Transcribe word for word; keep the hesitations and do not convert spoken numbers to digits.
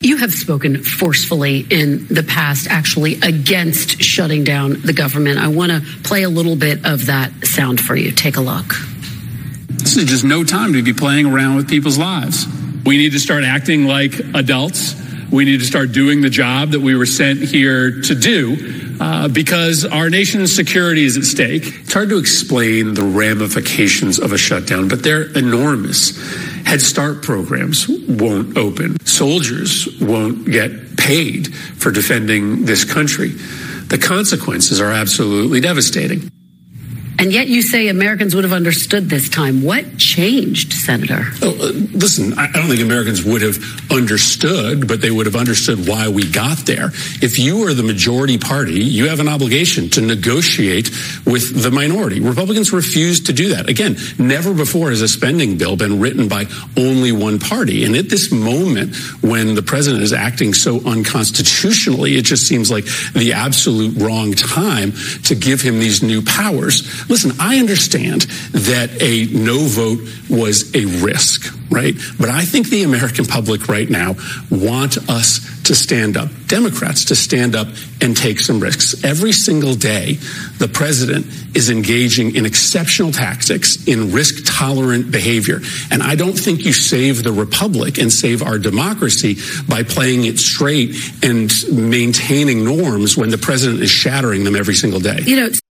You have spoken forcefully in the past, actually, against shutting down the government. I want to play a little bit of that sound for you. Take a look. This is just no time to be playing around with people's lives. We need to start acting like adults. We need to start doing the job that we were sent here to do uh, because our nation's security is at stake. It's hard to explain the ramifications of a shutdown, but they're enormous. Head Start programs won't open. Soldiers won't get paid for defending this country. The consequences are absolutely devastating. And yet you say Americans would have understood this time. What changed, Senator? Oh, uh, listen, I don't think Americans would have understood, but they would have understood why we got there. If you are the majority party, you have an obligation to negotiate with the minority. Republicans refused to do that. Again, never before has a spending bill been written by only one party. And at this moment, when the president is acting so unconstitutionally, it just seems like the absolute wrong time to give him these new powers. Listen, I understand that a no vote was a risk, right? But I think the American public right now want us to stand up, Democrats to stand up and take some risks. Every single day, the president is engaging in exceptional tactics, in risk-tolerant behavior. And I don't think you save the republic and save our democracy by playing it straight and maintaining norms when the president is shattering them every single day. You know,